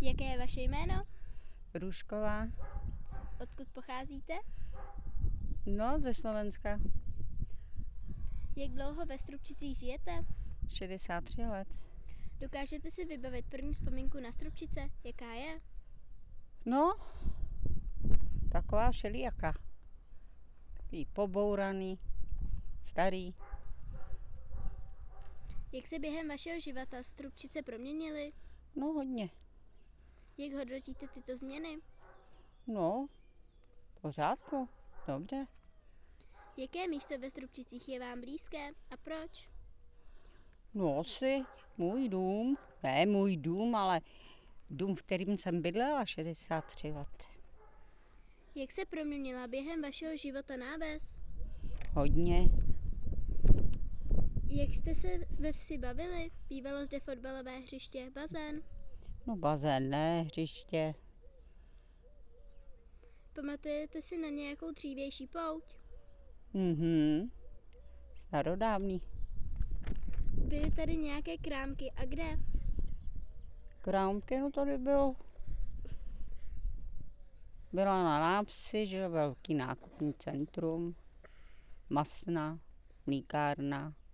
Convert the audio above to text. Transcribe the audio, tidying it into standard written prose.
Jaké je vaše jméno? Růžková. Odkud pocházíte? No, ze Slovenska. Jak dlouho ve Stropčicích žijete? 63 let. Dokážete si vybavit první vzpomínku na Stropčice? Jaká je? No, taková všelijaká. Takový pobouraný, starý. Jak se během vašeho života Stropčice proměnily? No, hodně. Jak hodnotíte tyto změny? No, v pořádku, dobře. Jaké místo ve Stropčicích je vám blízké a proč? No, asi můj dům, ne můj dům, ale dům, v kterým jsem bydlela 63 let. Jak se proměnila během vašeho života náves? Hodně. Jak jste se ve vsi bavili? Bývalo zde fotbalové hřiště, bazén? No, bazén, ne, hřiště. Pamatujete si na nějakou dřívější pouť? Starodávný. Byly tady nějaké krámky a kde? Krámky, no tady byla na návsi, že velký nákupní centrum, masna, mlýkárna.